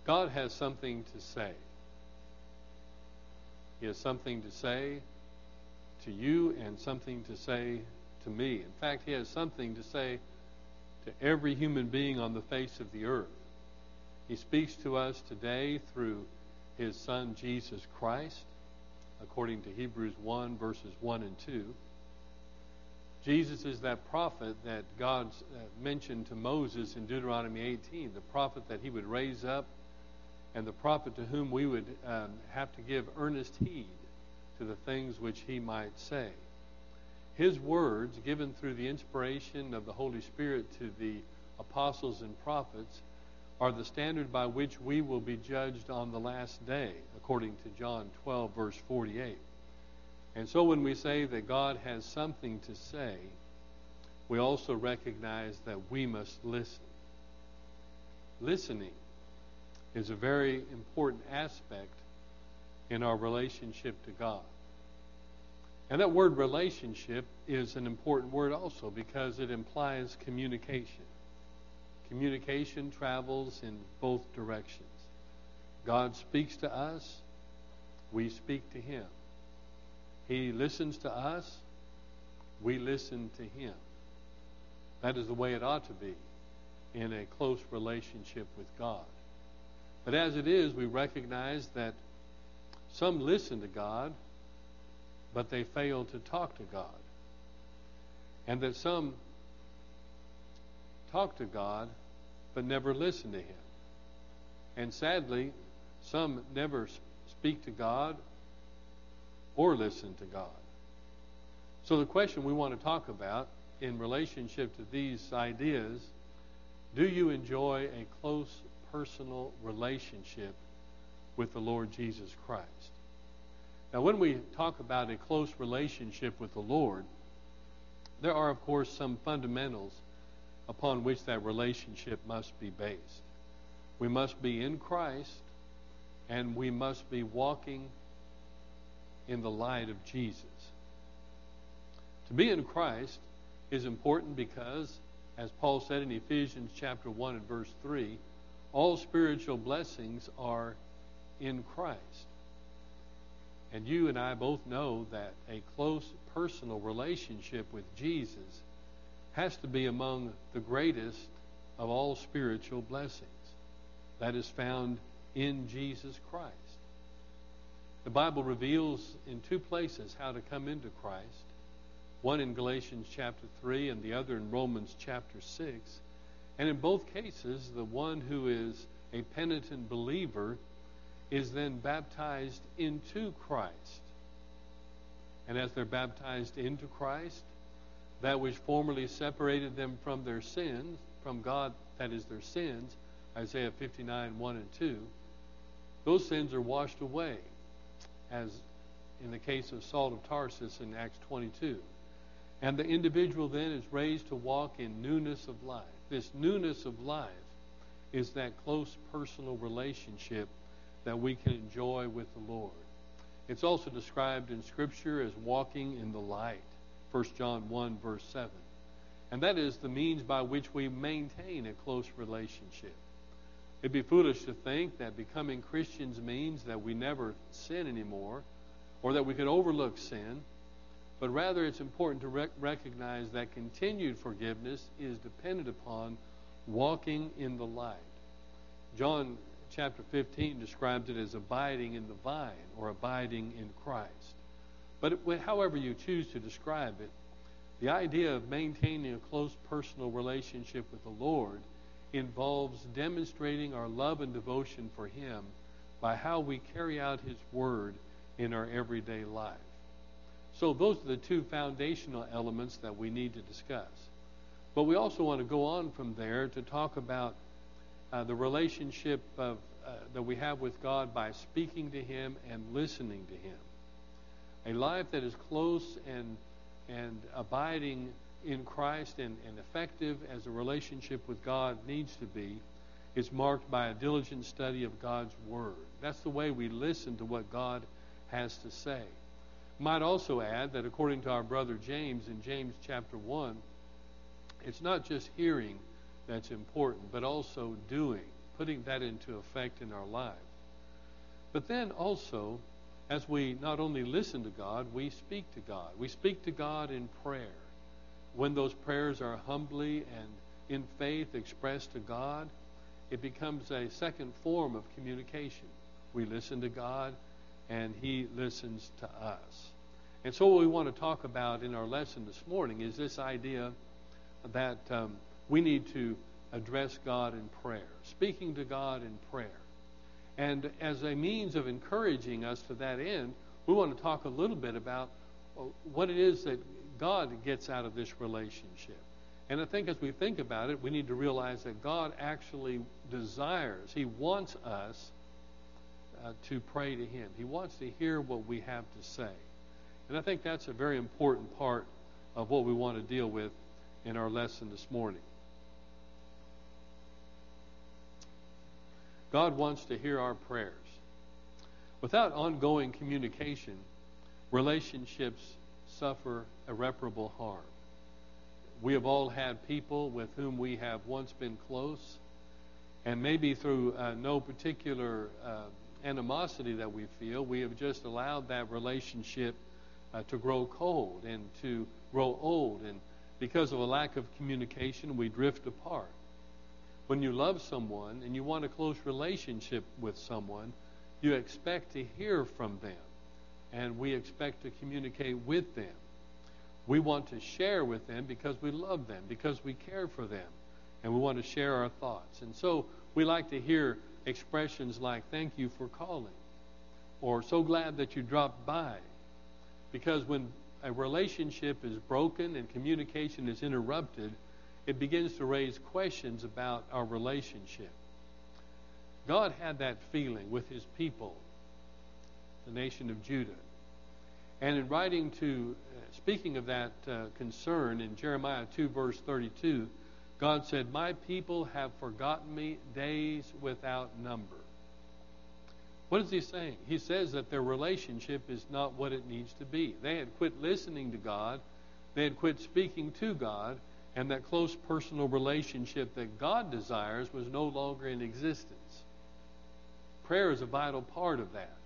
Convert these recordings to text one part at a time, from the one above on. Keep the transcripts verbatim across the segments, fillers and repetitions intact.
God has something to say. He has something to say to you and something to say to me. In fact, He has something to say to every human being on the face of the earth. He speaks to us today through His Son, Jesus Christ, according to Hebrews one, verses one and two. Jesus is that prophet that God uh, mentioned to Moses in Deuteronomy eighteen, the prophet that He would raise up, and the prophet to whom we would um, have to give earnest heed to the things which He might say. His words, given through the inspiration of the Holy Spirit to the apostles and prophets, are the standard by which we will be judged on the last day, according to John twelve, verse forty-eight. And so when we say that God has something to say, we also recognize that we must listen. Listening is a very important aspect in our relationship to God. And that word relationship is an important word also because it implies communication. Communication travels in both directions. God speaks to us, we speak to Him. He listens to us, we listen to Him. That is the way it ought to be in a close relationship with God. But as it is, we recognize that some listen to God, but they fail to talk to God. And that some talk to God, but never listen to Him. And sadly, some never speak to God or listen to God. So the question we want to talk about in relationship to these ideas, do you enjoy a close personal relationship with the Lord Jesus Christ? Now, when we talk about a close relationship with the Lord, there are, of course, some fundamentals upon which that relationship must be based. We must be in Christ, and we must be walking in the light of Jesus. To be in Christ is important because, as Paul said in Ephesians chapter one and verse three, all spiritual blessings are in Christ. And you and I both know that a close personal relationship with Jesus has to be among the greatest of all spiritual blessings. That is found in Jesus Christ. The Bible reveals in two places how to come into Christ. One in Galatians chapter three and the other in Romans chapter six. And in both cases, the one who is a penitent believer is then baptized into Christ. And as they're baptized into Christ, that which formerly separated them from their sins, from God, that is their sins, Isaiah fifty-nine, one and two, those sins are washed away, as in the case of Saul of Tarsus in Acts twenty-two. And the individual then is raised to walk in newness of life. This newness of life is that close personal relationship that we can enjoy with the Lord. It's also described in Scripture as walking in the light, First John one, verse seven. And that is the means by which we maintain a close relationship. It'd be foolish to think that becoming Christians means that we never sin anymore, or that we could overlook sin, but rather it's important to rec- recognize that continued forgiveness is dependent upon walking in the light. John chapter fifteen describes it as abiding in the vine, or abiding in Christ. But it, however you choose to describe it, the idea of maintaining a close personal relationship with the Lord involves demonstrating our love and devotion for Him by how we carry out His Word in our everyday life. So those are the two foundational elements that we need to discuss. But we also want to go on from there to talk about uh, the relationship of, uh, that we have with God by speaking to Him and listening to Him. A life that is close and and abiding in Christ and, and effective as a relationship with God needs to be is marked by a diligent study of God's Word. That's the way we listen to what God has to say. Might also add that according to our brother James in James chapter one, it's not just hearing that's important, but also doing putting that into effect in our lives. But then also, as we not only listen to God, we speak to God. We speak to God in prayer. When those prayers are humbly and in faith expressed to God, it becomes a second form of communication. We listen to God, and He listens to us. And so what we want to talk about in our lesson this morning is this idea that um, we need to address God in prayer, speaking to God in prayer. And as a means of encouraging us to that end, we want to talk a little bit about what it is that God gets out of this relationship. And I think as we think about it, we need to realize that God actually desires, He wants us uh, to pray to Him. He wants to hear what we have to say. And I think that's a very important part of what we want to deal with in our lesson this morning. God wants to hear our prayers. Without ongoing communication, relationships suffer irreparable harm. We have all had people with whom we have once been close, and maybe through uh, no particular uh, animosity that we feel, we have just allowed that relationship uh, to grow cold and to grow old, and because of a lack of communication, we drift apart. When you love someone and you want a close relationship with someone, you expect to hear from them, and we expect to communicate with them. We want to share with them because we love them, because we care for them, and we want to share our thoughts. And so we like to hear expressions like, "Thank you for calling," or "So glad that you dropped by." Because when a relationship is broken and communication is interrupted, it begins to raise questions about our relationship. God had that feeling with His people, the nation of Judah. And in writing to, uh, speaking of that uh, concern in Jeremiah two verse thirty-two, God said, "My people have forgotten me days without number." What is He saying? He says that their relationship is not what it needs to be. They had quit listening to God. They had quit speaking to God. And that close personal relationship that God desires was no longer in existence. Prayer is a vital part of that.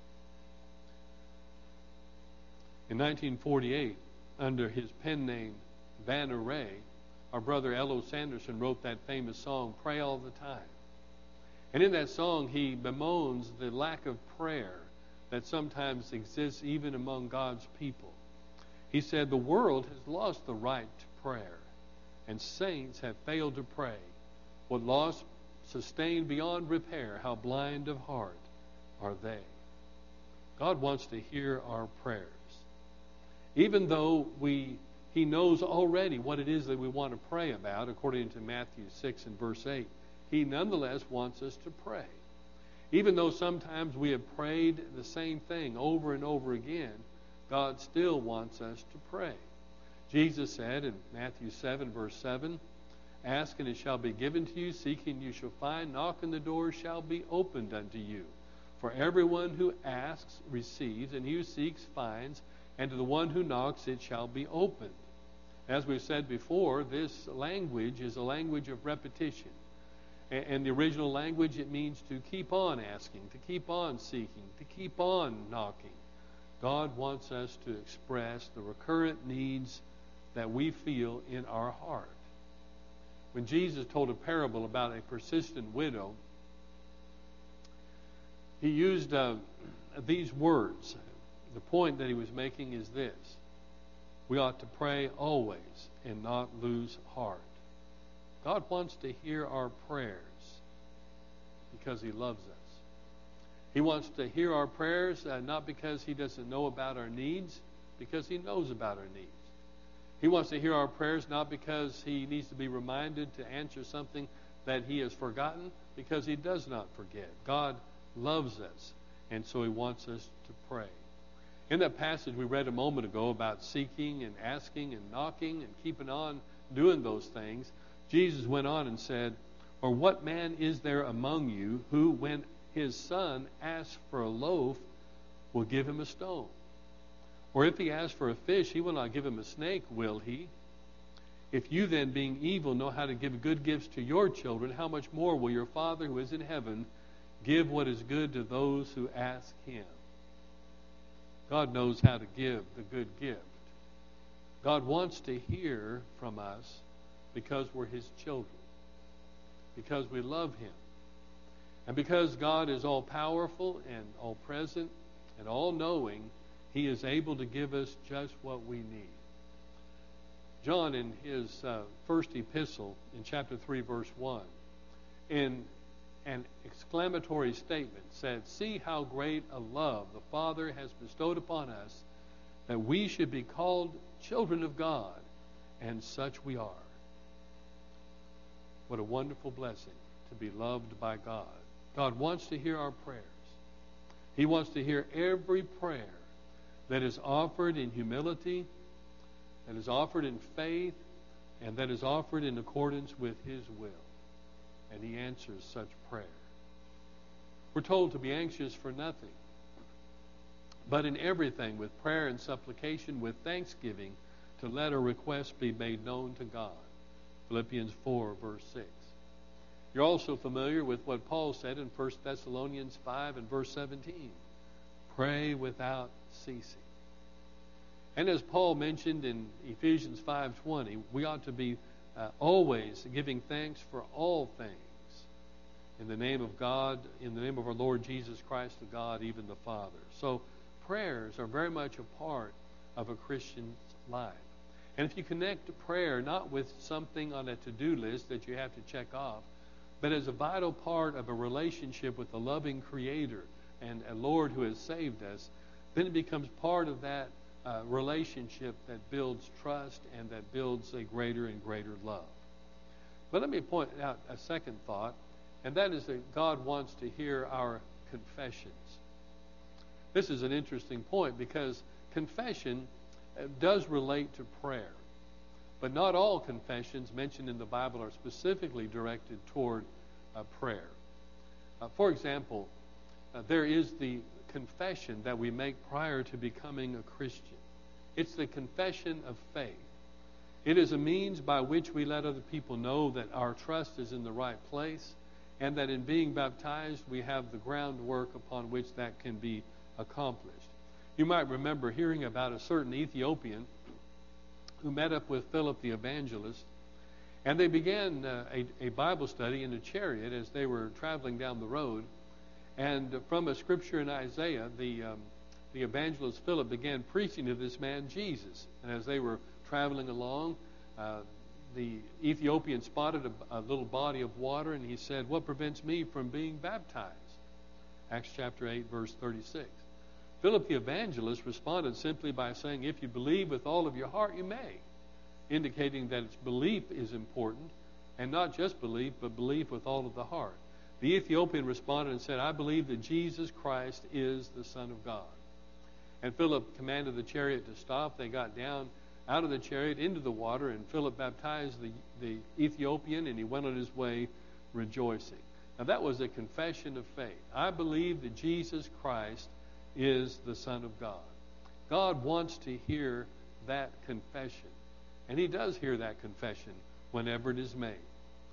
In nineteen forty-eight, under his pen name Vanner Ray, our brother Elo Sanderson wrote that famous song, "Pray All the Time." And in that song, he bemoans the lack of prayer that sometimes exists even among God's people. He said, "The world has lost the right to prayer, and saints have failed to pray. What loss sustained beyond repair, how blind of heart are they." God wants to hear our prayers. Even though we He knows already what it is that we want to pray about, according to Matthew six and verse eight, He nonetheless wants us to pray. Even though sometimes we have prayed the same thing over and over again, God still wants us to pray. Jesus said in Matthew seven, verse seven, "Ask and it shall be given to you, seek and you shall find, knock and the door shall be opened unto you. For everyone who asks receives, and he who seeks finds, and to the one who knocks it shall be opened." As we've said before, this language is a language of repetition. And the original language, it means to keep on asking, to keep on seeking, to keep on knocking. God wants us to express the recurrent needs that we feel in our heart. When Jesus told a parable about a persistent widow, He used uh, these words. The point that He was making is this: we ought to pray always and not lose heart. God wants to hear our prayers because He loves us. He wants to hear our prayers uh, not because He doesn't know about our needs, because He knows about our needs. He wants to hear our prayers not because He needs to be reminded to answer something that He has forgotten, because He does not forget. God loves us, and so He wants us to pray. In that passage we read a moment ago about seeking and asking and knocking and keeping on doing those things, Jesus went on and said, "Or what man is there among you who, when his son asks for a loaf, will give him a stone? Or if he asks for a fish, he will not give him a snake, will he? If you then, being evil, know how to give good gifts to your children, how much more will your Father who is in heaven give what is good to those who ask him? God knows how to give the good gift. God wants to hear from us because we're his children, because we love him, and because God is all-powerful and all-present and all-knowing. He is able to give us just what we need. John, in his uh, first epistle, in chapter three, verse one, in an exclamatory statement, said, "See how great a love the Father has bestowed upon us, that we should be called children of God, and such we are." What a wonderful blessing to be loved by God. God wants to hear our prayers. He wants to hear every prayer that is offered in humility, that is offered in faith, and that is offered in accordance with his will. And he answers such prayer. We're told to be anxious for nothing, but in everything, with prayer and supplication, with thanksgiving, to let our requests be made known to God. Philippians four, verse six. You're also familiar with what Paul said in First Thessalonians five and verse seventeen. Pray without ceasing. And as Paul mentioned in Ephesians five twenty, we ought to be uh, always giving thanks for all things in the name of God, in the name of our Lord Jesus Christ, to God, even the Father. So prayers are very much a part of a Christian's life. And if you connect to prayer not with something on a to-do list that you have to check off, but as a vital part of a relationship with the loving Creator and a Lord who has saved us, then it becomes part of that uh, relationship that builds trust and that builds a greater and greater love. But let me point out a second thought, and that is that God wants to hear our confessions. This is an interesting point because confession does relate to prayer. But not all confessions mentioned in the Bible are specifically directed toward uh, prayer. Uh, for example, uh, there is the confession that we make prior to becoming a Christian. It's the confession of faith. It is a means by which we let other people know that our trust is in the right place and that in being baptized we have the groundwork upon which that can be accomplished. You might remember hearing about a certain Ethiopian who met up with Philip the evangelist, and they began uh, a, a Bible study in a chariot as they were traveling down the road. And from a scripture in Isaiah, the um, the evangelist Philip began preaching to this man Jesus. And as they were traveling along, uh, the Ethiopian spotted a, a little body of water, and he said, "What prevents me from being baptized?" Acts chapter eight, verse thirty-six. Philip the evangelist responded simply by saying, "If you believe with all of your heart, you may," indicating that its belief is important, and not just belief, but belief with all of the heart. The Ethiopian responded and said, "I believe that Jesus Christ is the Son of God." And Philip commanded the chariot to stop. They got down out of the chariot into the water, and Philip baptized the, the Ethiopian, and he went on his way rejoicing. Now that was a confession of faith. I believe that Jesus Christ is the Son of God. God wants to hear that confession, and he does hear that confession whenever it is made.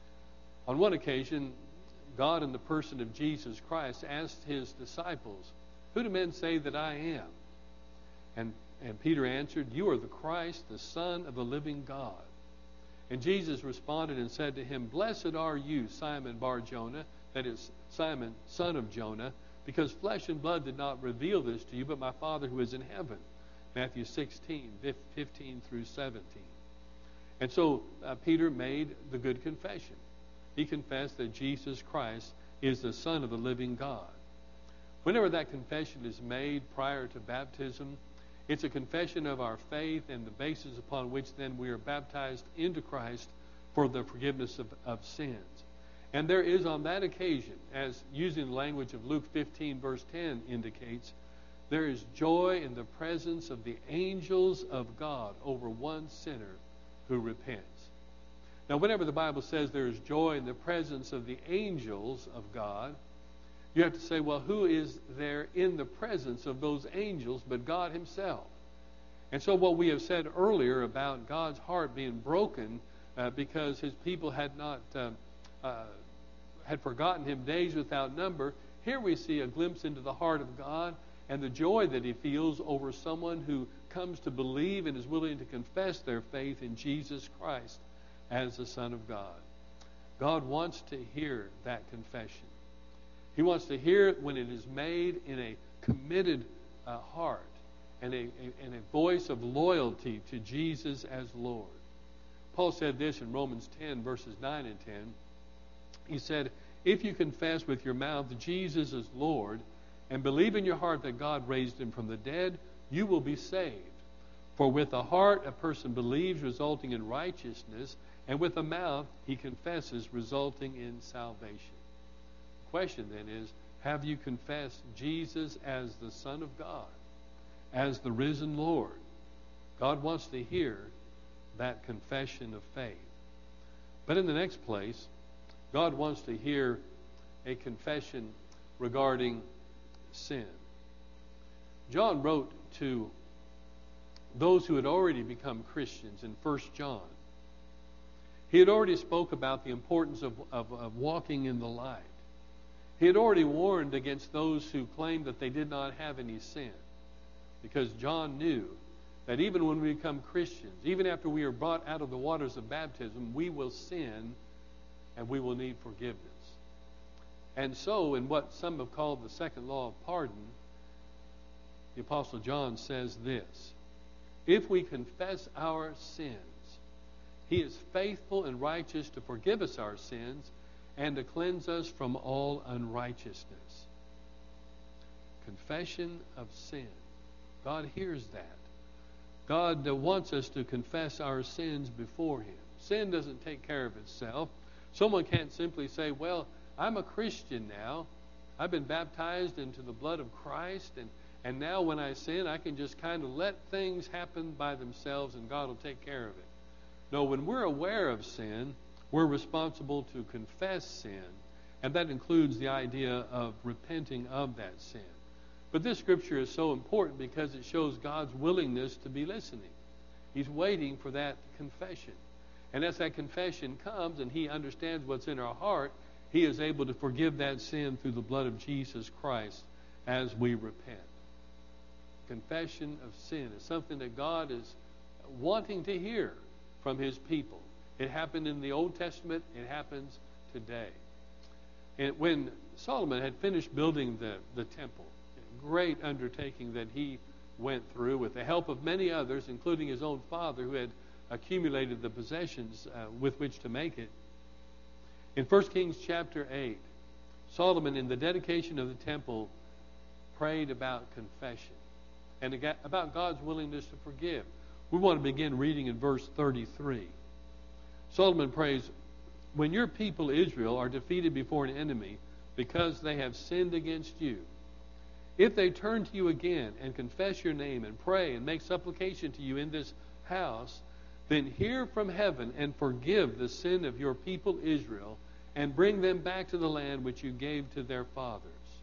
On one occasion, God, in the person of Jesus Christ, asked his disciples, "Who do men say that I am?" And, and Peter answered, "You are the Christ, the Son of the living God." And Jesus responded and said to him, "Blessed are you, Simon Bar-Jonah," that is, Simon, son of Jonah, "because flesh and blood did not reveal this to you, but my Father who is in heaven." Matthew sixteen, fifteen through seventeen. And so uh, Peter made the good confession. He confessed that Jesus Christ is the Son of the living God. Whenever that confession is made prior to baptism, it's a confession of our faith and the basis upon which then we are baptized into Christ for the forgiveness of, of sins. And there is on that occasion, as using the language of Luke fifteen verse ten indicates, there is joy in the presence of the angels of God over one sinner who repents. Now, whenever the Bible says there is joy in the presence of the angels of God, you have to say, well, who is there in the presence of those angels but God himself? And so what we have said earlier about God's heart being broken uh, because his people had not uh, uh, had forgotten him days without number. Here we see a glimpse into the heart of God and the joy that he feels over someone who comes to believe and is willing to confess their faith in Jesus Christ as the Son of God. God wants to hear that confession. He wants to hear it when it is made in a committed uh, heart and a, a, and a voice of loyalty to Jesus as Lord. Paul said this in Romans ten, verses nine and ten. He said, if you confess with your mouth Jesus is Lord and believe in your heart that God raised him from the dead, you will be saved. For with the heart a person believes, resulting in righteousness, and with the mouth he confesses, resulting in salvation. The question then is, have you confessed Jesus as the Son of God, as the risen Lord? God wants to hear that confession of faith. But in the next place, God wants to hear a confession regarding sin. John wrote to those who had already become Christians in First John. He had already spoke about the importance of, of, of walking in the light. He had already warned against those who claimed that they did not have any sin, because John knew that even when we become Christians, even after we are brought out of the waters of baptism, we will sin and we will need forgiveness. And so, in what some have called the second law of pardon, the Apostle John says this: if we confess our sins, he is faithful and righteous to forgive us our sins and to cleanse us from all unrighteousness. Confession of sin. God hears that. God wants us to confess our sins before him. Sin doesn't take care of itself. Someone can't simply say, well, I'm a Christian now. I've been baptized into the blood of Christ, and, and now when I sin, I can just kind of let things happen by themselves and God will take care of it. No, when we're aware of sin, we're responsible to confess sin, and that includes the idea of repenting of that sin. But this scripture is so important because it shows God's willingness to be listening. He's waiting for that confession. And as that confession comes and he understands what's in our heart, he is able to forgive that sin through the blood of Jesus Christ as we repent. Confession of sin is something that God is wanting to hear from his people. It happened in the Old Testament. It happens today. And when Solomon had finished building the, the temple, a great undertaking that he went through with the help of many others, including his own father, who had accumulated the possessions uh, with which to make it. In First Kings chapter eight, Solomon, in the dedication of the temple, prayed about confession and about God's willingness to forgive. We want to begin reading in verse thirty-three. Solomon prays, when your people Israel are defeated before an enemy because they have sinned against you, if they turn to you again and confess your name and pray and make supplication to you in this house, then hear from heaven and forgive the sin of your people Israel and bring them back to the land which you gave to their fathers.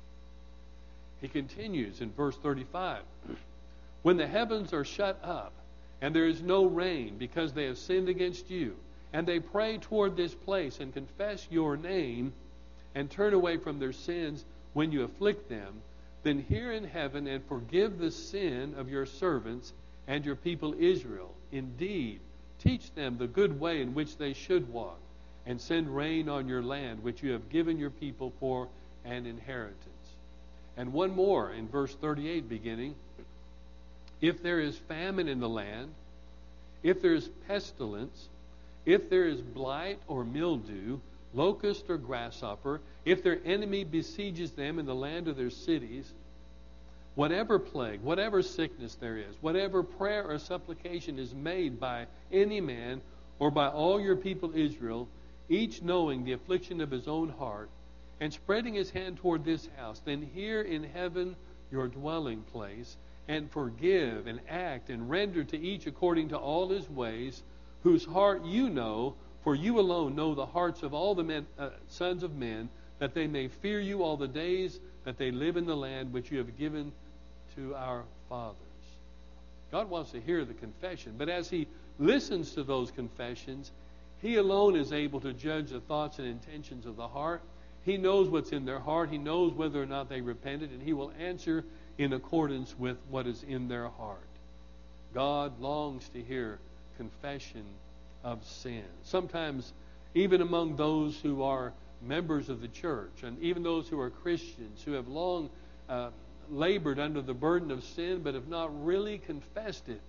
He continues in verse thirty-five. When the heavens are shut up and there is no rain because they have sinned against you, and they pray toward this place and confess your name and turn away from their sins when you afflict them, then hear in heaven and forgive the sin of your servants and your people Israel. Indeed, teach them the good way in which they should walk, and send rain on your land, which you have given your people for an inheritance. And one more in verse thirty-eight beginning. If there is famine in the land, if there is pestilence, if there is blight or mildew, locust or grasshopper, if their enemy besieges them in the land of their cities, whatever plague, whatever sickness there is, whatever prayer or supplication is made by any man or by all your people Israel, each knowing the affliction of his own heart, and spreading his hand toward this house, then hear in heaven your dwelling place, and forgive and act and render to each according to all his ways, whose heart you know, for you alone know the hearts of all the men, uh, sons of men, that they may fear you all the days that they live in the land which you have given to our fathers. God wants to hear the confession, but as he listens to those confessions, He alone is able to judge the thoughts and intentions of the heart. He knows what's in their heart. He knows whether or not they repented, and He will answer in accordance with what is in their heart. God longs to hear confession of sin. Sometimes, even among those who are members of the church, and even those who are Christians, who have long uh, labored under the burden of sin but have not really confessed it,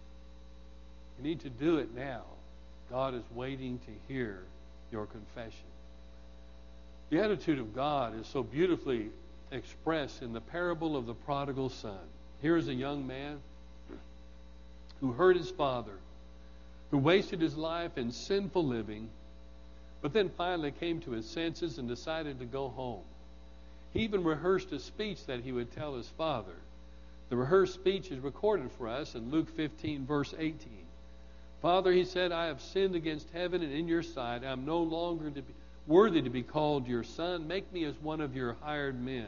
you need to do it now. God is waiting to hear your confession. The attitude of God is so beautifully expressed in the parable of the prodigal son. Here is a young man who hurt his father, who wasted his life in sinful living, but then finally came to his senses and decided to go home. He even rehearsed a speech that he would tell his father. The rehearsed speech is recorded for us in Luke fifteen, verse eighteen. Father, he said, I have sinned against heaven and in your sight. I am no longer to be worthy to be called your son. Make me as one of your hired men.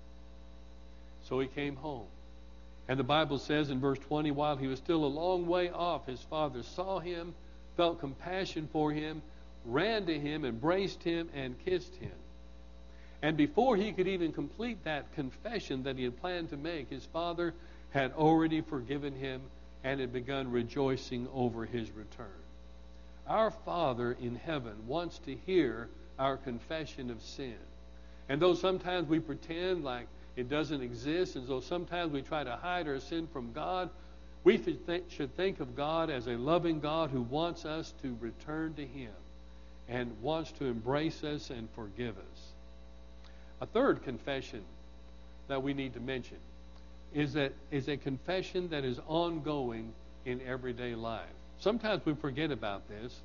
So he came home. And the Bible says in verse twenty, while he was still a long way off, his father saw him, felt compassion for him, ran to him, embraced him, and kissed him. And before he could even complete that confession that he had planned to make, his father had already forgiven him and had begun rejoicing over his return. Our Father in heaven wants to hear our confession of sin. And though sometimes we pretend like it doesn't exist, and though sometimes we try to hide our sin from God, we should think of God as a loving God who wants us to return to Him and wants to embrace us and forgive us. A third confession that we need to mention is that is a confession that is ongoing in everyday life. Sometimes we forget about this.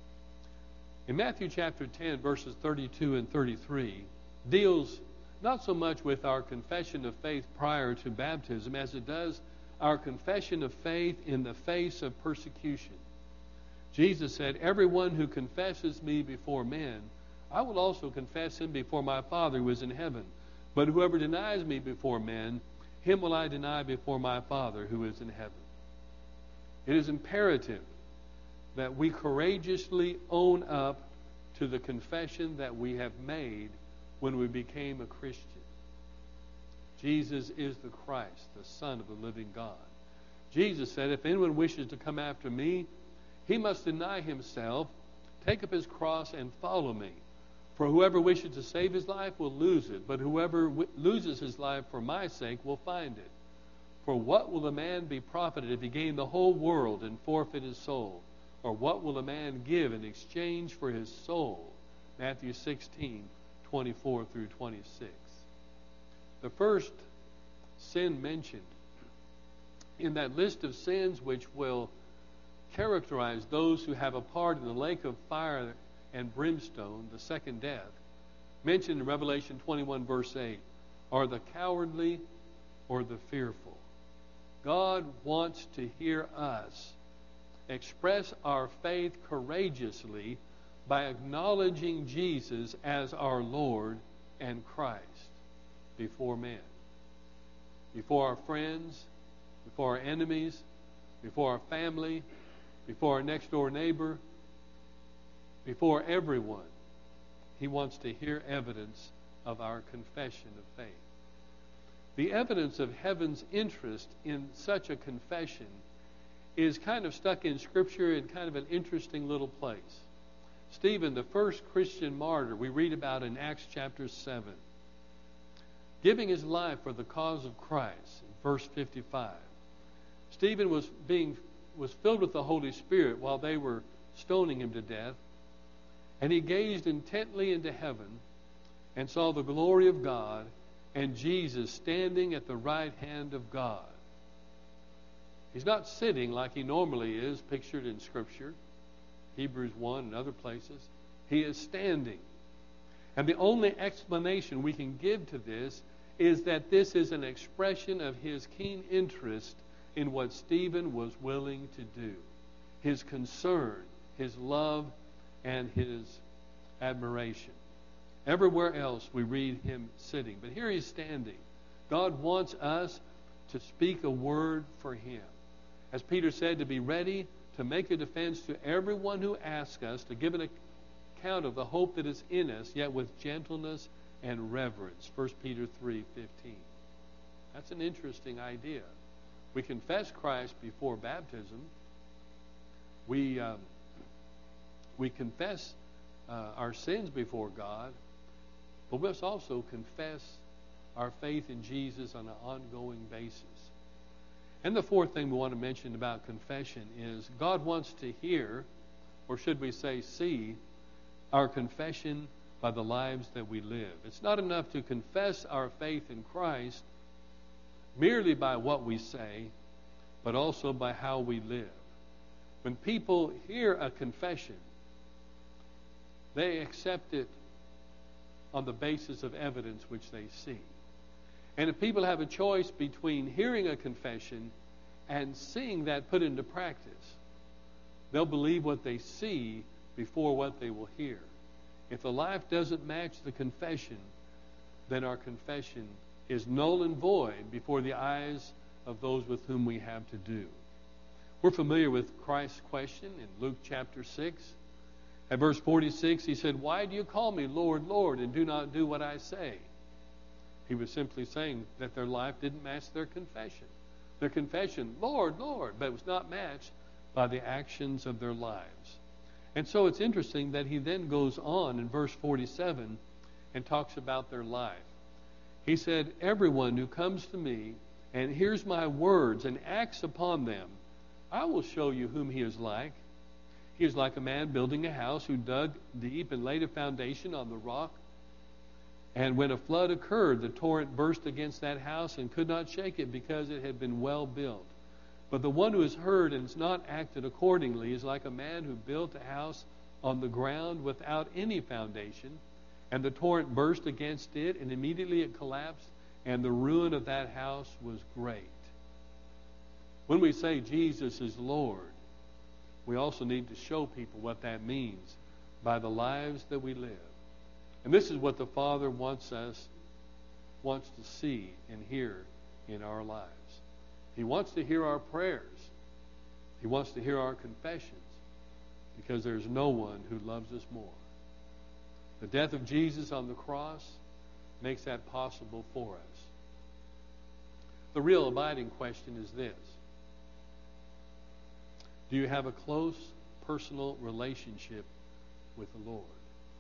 In Matthew chapter ten, verses thirty-two and thirty-three, deals not so much with our confession of faith prior to baptism as it does our confession of faith in the face of persecution. Jesus said, everyone who confesses me before men, I will also confess him before my Father who is in heaven. But whoever denies me before men, him will I deny before my Father who is in heaven. It is imperative that we courageously own up to the confession that we have made when we became a Christian. Jesus is the Christ, the Son of the living God. Jesus said, if anyone wishes to come after me, he must deny himself, take up his cross, and follow me. For whoever wishes to save his life will lose it, but whoever w- loses his life for my sake will find it. For what will a man be profited if he gain the whole world and forfeit his soul? Or what will a man give in exchange for his soul? Matthew sixteen, twenty-four through twenty-six. The first sin mentioned in that list of sins which will characterize those who have a part in the lake of fire and brimstone, the second death, mentioned in Revelation twenty-one, verse eight, are the cowardly or the fearful. God wants to hear us express our faith courageously by acknowledging Jesus as our Lord and Christ before men, before our friends, before our enemies, before our family, before our next door neighbor, before everyone. He wants to hear evidence of our confession of faith. The evidence of heaven's interest in such a confession is kind of stuck in Scripture in kind of an interesting little place. Stephen, the first Christian martyr we read about in Acts chapter seven, giving his life for the cause of Christ, in verse fifty-five. Stephen was being was filled with the Holy Spirit while they were stoning him to death, and he gazed intently into heaven and saw the glory of God and Jesus standing at the right hand of God. He's not sitting like he normally is, pictured in Scripture, Hebrews one and other places. He is standing. And the only explanation we can give to this is that this is an expression of his keen interest in what Stephen was willing to do. His concern, his love, and his admiration. Everywhere else we read him sitting, but here he's standing. God wants us to speak a word for him. As Peter said, to be ready to make a defense to everyone who asks us, to give an account of the hope that is in us, yet with gentleness and reverence. First Peter three fifteen. That's an interesting idea. We confess Christ before baptism. We, um, we confess uh, our sins before God, but we must also confess our faith in Jesus on an ongoing basis. And the fourth thing we want to mention about confession is God wants to hear, or should we say see, our confession by the lives that we live. It's not enough to confess our faith in Christ merely by what we say, but also by how we live. When people hear a confession, they accept it on the basis of evidence which they see. And if people have a choice between hearing a confession and seeing that put into practice, they'll believe what they see before what they will hear. If the life doesn't match the confession, then our confession is null and void before the eyes of those with whom we have to do. We're familiar with Christ's question in Luke chapter six. At verse forty-six, he said, "Why do you call me Lord, Lord, and do not do what I say?" He was simply saying that their life didn't match their confession. Their confession, Lord, Lord, but it was not matched by the actions of their lives. And so it's interesting that he then goes on in verse forty-seven and talks about their life. He said, "Everyone who comes to me and hears my words and acts upon them, I will show you whom he is like. He is like a man building a house who dug deep and laid a foundation on the rock. And when a flood occurred, the torrent burst against that house and could not shake it because it had been well built. But the one who has heard and has not acted accordingly is like a man who built a house on the ground without any foundation, and the torrent burst against it, and immediately it collapsed, and the ruin of that house was great." When we say Jesus is Lord, we also need to show people what that means by the lives that we live. And this is what the Father wants us, wants to see and hear in our lives. He wants to hear our prayers. He wants to hear our confessions, because there's no one who loves us more. The death of Jesus on the cross makes that possible for us. The real abiding question is this: do you have a close personal relationship with the Lord?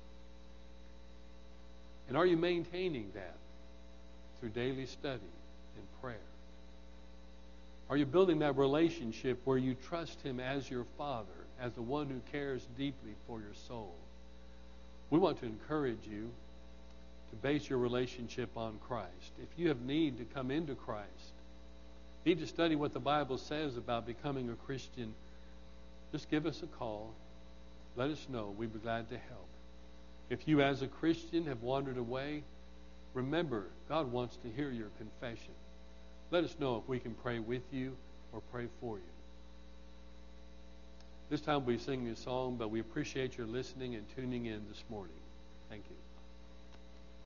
And are you maintaining that through daily study and prayer? Are you building that relationship where you trust Him as your Father, as the one who cares deeply for your soul? We want to encourage you to base your relationship on Christ. If you have need to come into Christ, need to study what the Bible says about becoming a Christian, just give us a call. Let us know. We'd be glad to help. If you as a Christian have wandered away, remember, God wants to hear your confession. Let us know if we can pray with you or pray for you. This time we'll be singing a song, but we appreciate your listening and tuning in this morning. Thank you.